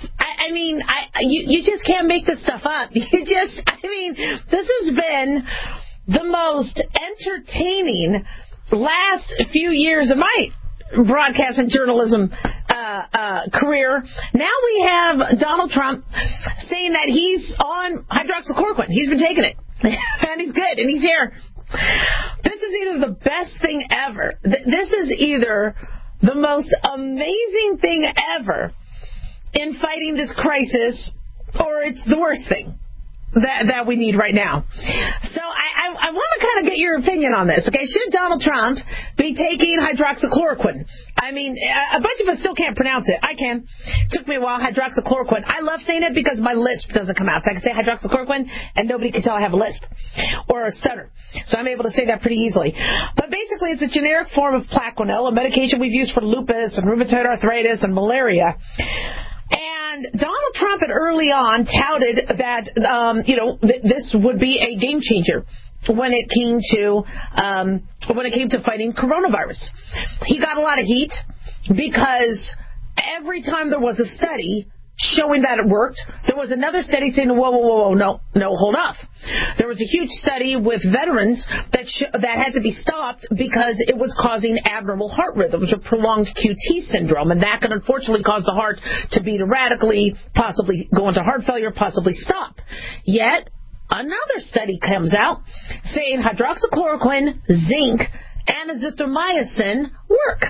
I mean, I you, you just can't make this stuff up. You just, I mean, this has been the most entertaining last few years of my broadcast and journalism uh, uh, career. Now we have Donald Trump saying that he's on hydroxychloroquine. He's been taking it. And he's good, and he's here. This is either the best thing ever. This is either the most amazing thing ever in fighting this crisis, or it's the worst thing that that we need right now. So I, I, I want to kind of get your opinion on this. Okay, should Donald Trump be taking hydroxychloroquine? I mean, a bunch of us still can't pronounce it. I can. Took me a while. Hydroxychloroquine. I love saying it because my lisp doesn't come out. So I can say hydroxychloroquine, and nobody can tell I have a lisp or a stutter. So I'm able to say that pretty easily. But basically, it's a generic form of Plaquenil, a medication we've used for lupus and rheumatoid arthritis and malaria. And Donald Trump had early on touted that, um, you know, th- this would be a game changer when it came to um, when it came to fighting coronavirus. He got a lot of heat because every time there was a study showing that it worked, there was another study saying, whoa, whoa, whoa, whoa, no, no, hold off. There was a huge study with veterans that sh- that had to be stopped because it was causing abnormal heart rhythms or prolonged Q T syndrome, and that could unfortunately cause the heart to beat erratically, possibly go into heart failure, possibly stop. Yet, another study comes out saying hydroxychloroquine, zinc, and azithromycin work.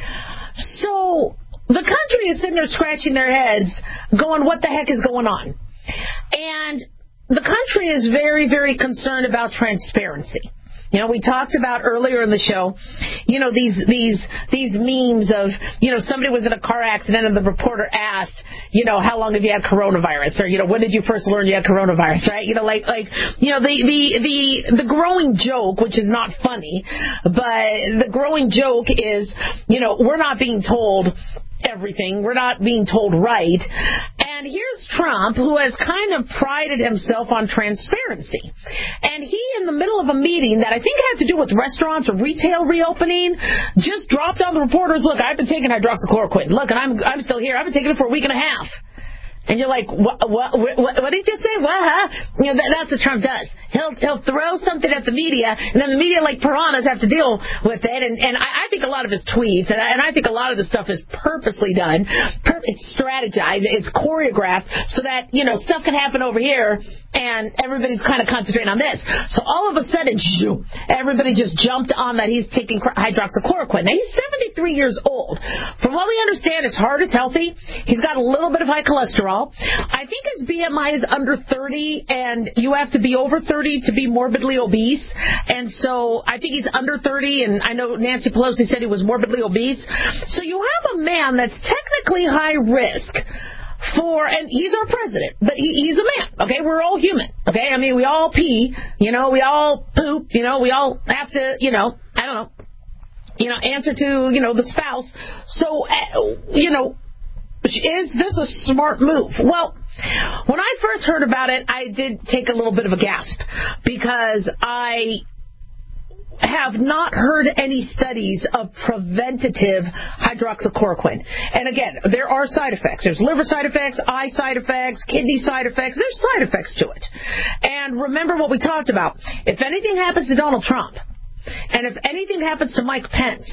So the country is sitting there scratching their heads, going, what the heck is going on? And the country is very, very concerned about transparency. You know, we talked about earlier in the show, you know, these these these memes of, you know, somebody was in a car accident and the reporter asked, you know, how long have you had coronavirus? Or, you know, when did you first learn you had coronavirus, right? You know, like, like you know, the, the, the, the growing joke, which is not funny, but the growing joke is, you know, we're not being told everything. We're not being told right. And here's Trump, who has kind of prided himself on transparency. And he, in the middle of a meeting that I think had to do with restaurants or retail reopening, just dropped on the reporters, look, I've been taking hydroxychloroquine. Look, and I'm I'm still here. I've been taking it for a week and a half. And you're like, what, what, what, what did you say? What, huh? You know, that, that's what Trump does. He'll he'll throw something at the media, and then the media, like piranhas, have to deal with it. And, and I, I think a lot of his tweets, and I, and I think a lot of the stuff is purposely done. Per- it's strategized. It's choreographed so that, you know, stuff can happen over here, and everybody's kind of concentrating on this. So all of a sudden, shoo, everybody just jumped on that he's taking hydroxychloroquine. Now, he's seventy-three years old. From what we understand, his heart is healthy. He's got a little bit of high cholesterol. I think his B M I is under thirty, and you have to be over thirty to be morbidly obese. And so I think he's under thirty, and I know Nancy Pelosi said he was morbidly obese. So you have a man that's technically high risk for, and he's our president, but he, he's a man, okay? We're all human, okay? I mean, we all pee, you know, we all poop, you know, we all have to, you know, I don't know, you know, answer to, you know, the spouse. So, uh, you know, is this a smart move? Well, when I first heard about it, I did take a little bit of a gasp because I have not heard any studies of preventative hydroxychloroquine. And again, there are side effects. There's liver side effects, eye side effects, kidney side effects. There's side effects to it. And remember what we talked about. If anything happens to Donald Trump, and if anything happens to Mike Pence,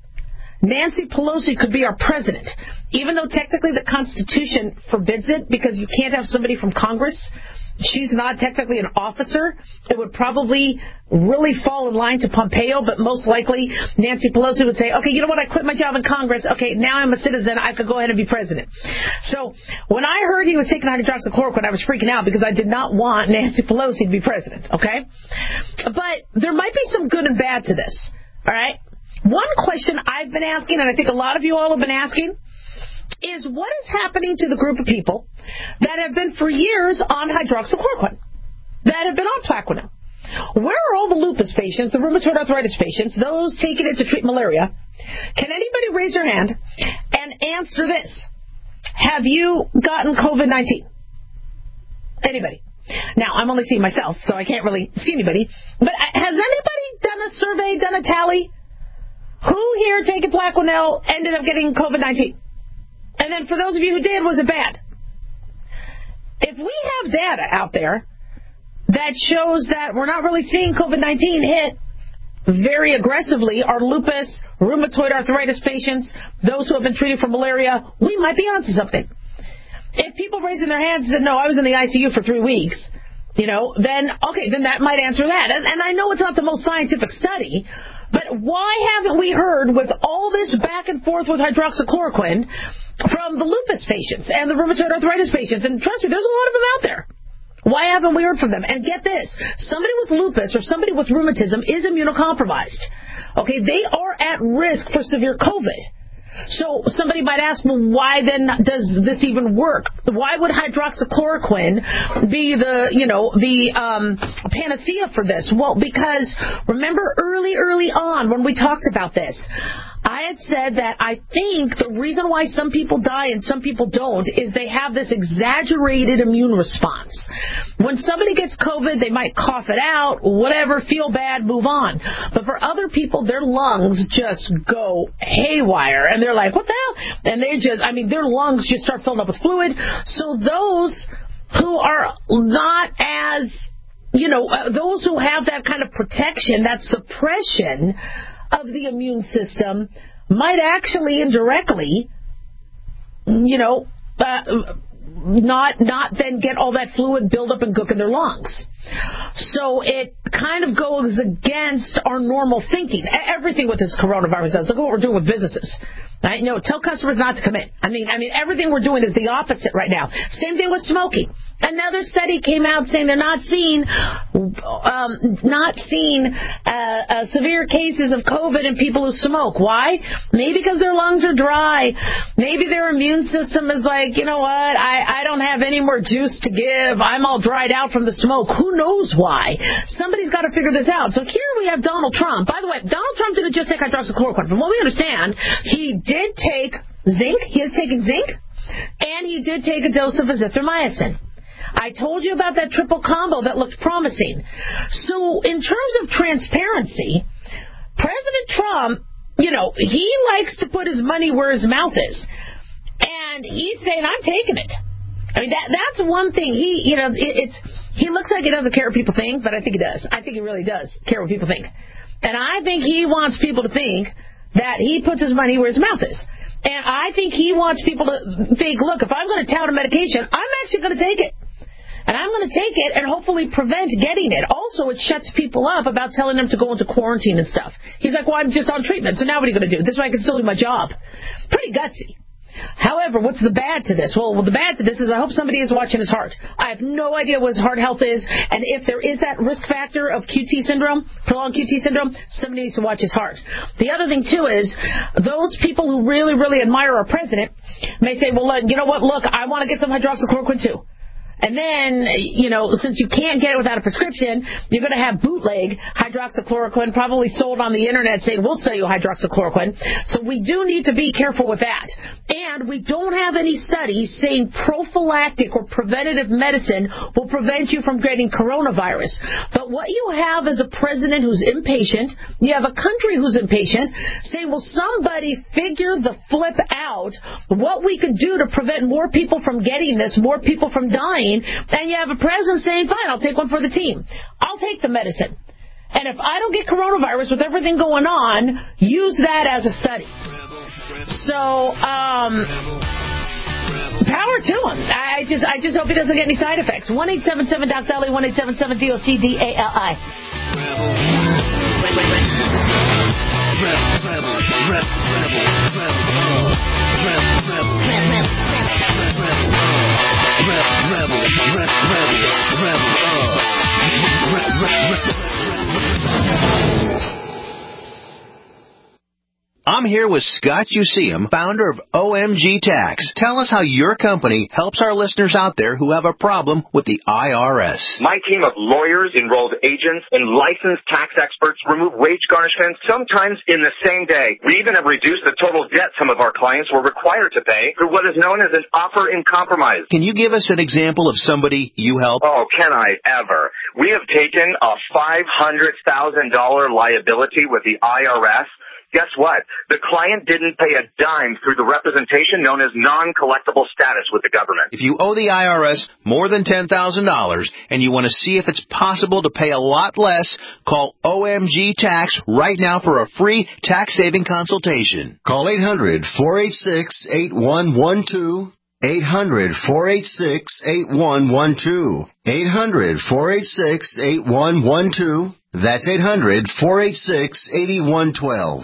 Nancy Pelosi could be our president, even though technically the Constitution forbids it because you can't have somebody from Congress. She's not technically an officer. It would probably really fall in line to Pompeo, but most likely Nancy Pelosi would say, okay, you know what, I quit my job in Congress. Okay, now I'm a citizen. I could go ahead and be president. So when I heard he was taking hydroxychloroquine, I was freaking out because I did not want Nancy Pelosi to be president, okay? But there might be some good and bad to this, all right? One question I've been asking, and I think a lot of you all have been asking, is what is happening to the group of people that have been for years on hydroxychloroquine, that have been on Plaquenil? Where are all the lupus patients, the rheumatoid arthritis patients, those taking it to treat malaria? Can anybody raise their hand and answer this? Have you gotten COVID nineteen? Anybody? Now, I'm only seeing myself, so I can't really see anybody. But has anybody done a survey, done a tally? Who here taking Plaquenil ended up getting COVID nineteen? And then for those of you who did, was it bad? if we have data out there that shows that we're not really seeing COVID nineteen hit very aggressively our lupus, rheumatoid arthritis patients, those who have been treated for malaria, we might be onto something. If people raising their hands said, no, I was in the I C U for three weeks, you know, then, okay, then that might answer that. And, and I know it's not the most scientific study, but why haven't we heard with all this back and forth with hydroxychloroquine from the lupus patients and the rheumatoid arthritis patients? And trust me, there's a lot of them out there. Why haven't we heard from them? And get this, somebody with lupus or somebody with rheumatism is immunocompromised. Okay, they are at risk for severe COVID. So somebody might ask, well, why then does this even work? Why would hydroxychloroquine be the, you know, the um, panacea for this? Well, because remember early, early on when we talked about this, I had said that I think the reason why some people die and some people don't is they have this exaggerated immune response. When somebody gets COVID, they might cough it out, whatever, feel bad, move on. But for other people, their lungs just go haywire, and they're like, what the hell? And they just, I mean, their lungs just start filling up with fluid. So those who are not as, you know, uh, those who have that kind of protection, that suppression of the immune system might actually indirectly, you know, uh, not not then get all that fluid buildup and gook in their lungs. So it kind of goes against our normal thinking. Everything with this coronavirus does. Look at what we're doing with businesses. Right? You know, tell customers not to come in. I mean, I mean, everything we're doing is the opposite right now. Same thing with smoking. Another study came out saying they're not seeing, um, not seeing uh, uh, severe cases of COVID in people who smoke. Why? Maybe because their lungs are dry. Maybe their immune system is like, you know what? I, I don't have any more juice to give. I'm all dried out from the smoke. Who knows why? Somebody's got to figure this out. So here we have Donald Trump. By the way, Donald Trump didn't just take hydroxychloroquine. From what we understand, he did take zinc. He is taking zinc. And he did take a dose of azithromycin. I told you about that triple combo that looked promising. So in terms of transparency, President Trump, you know, he likes to put his money where his mouth is. And he's saying, I'm taking it. I mean, that that's one thing. He, you know, it, it's he looks like he doesn't care what people think, but I think he does. I think he really does care what people think. And I think he wants people to think that he puts his money where his mouth is. And I think he wants people to think, look, if I'm going to tout a medication, I'm actually going to take it. And I'm going to take it and hopefully prevent getting it. Also, it shuts people up about telling them to go into quarantine and stuff. He's like, well, I'm just on treatment, so now what are you going to do? This way I can still do my job. Pretty gutsy. However, what's the bad to this? Well, the bad to this is I hope somebody is watching his heart. I have no idea what his heart health is, and if there is that risk factor of Q T syndrome, prolonged Q T syndrome, somebody needs to watch his heart. The other thing, too, is those people who really, really admire our president may say, well, you know what, look, I want to get some hydroxychloroquine, too. And then, you know, since you can't get it without a prescription, you're going to have bootleg hydroxychloroquine probably sold on the internet saying, we'll sell you hydroxychloroquine. So we do need to be careful with that. And we don't have any studies saying prophylactic or preventative medicine will prevent you from getting coronavirus. But what you have is a president who's impatient. You have a country who's impatient saying, well, somebody figure the flip out what we could do to prevent more people from getting this, more people from dying. And you have a president saying, fine, I'll take one for the team. I'll take the medicine. And if I don't get coronavirus with everything going on, use that as a study. So, um, power to him. I just I just hope he doesn't get any side effects. one eight seven seven D O C D A L I, one eight seven seven D O C D A L I. I'm here with Scott Useum, founder of O M G Tax. Tell us how your company helps our listeners out there who have a problem with the I R S. My team of lawyers, enrolled agents, and licensed tax experts remove wage garnishments sometimes in the same day. We even have reduced the total debt some of our clients were required to pay through what is known as an offer in compromise. Can you give us an example of somebody you help? Oh, can I ever? We have taken a five hundred thousand dollars liability with the I R S, Guess what? The client didn't pay a dime through the representation known as non-collectible status with the government. If you owe the I R S more than ten thousand dollars and you want to see if it's possible to pay a lot less, call O M G Tax right now for a free tax-saving consultation. Call eight hundred, four eight six, eight one one two. eight hundred, four eight six, eight one one two. eight hundred, four eight six, eight one one two. That's eight hundred, four eight six, eight one one two.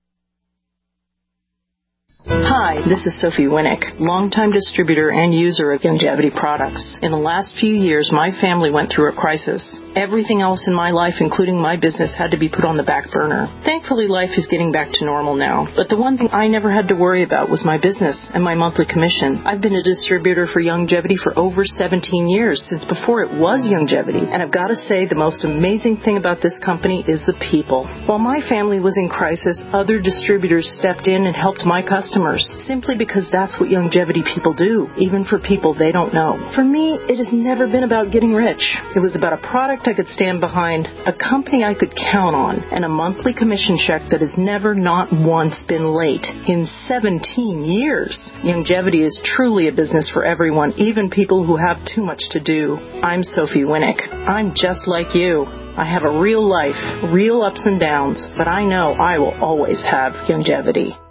Hi, this is Sophie Winnick, longtime distributor and user of Youngevity products. In the last few years, my family went through a crisis. Everything else in my life, including my business, had to be put on the back burner. Thankfully, life is getting back to normal now. But the one thing I never had to worry about was my business and my monthly commission. I've been a distributor for Youngevity for over seventeen years, since before it was Youngevity. And I've got to say, the most amazing thing about this company is the people. While my family was in crisis, other distributors stepped in and helped my customers, simply because that's what Youngevity people do, even for people they don't know. For me, it has never been about getting rich. It was about a product I could stand behind, a company I could count on, and a monthly commission check that has never, not once, been late in seventeen years. Youngevity is truly a business for everyone, even people who have too much to do. I'm Sophie Winnick. I'm just like you. I have a real life, real ups and downs, but I know I will always have Youngevity.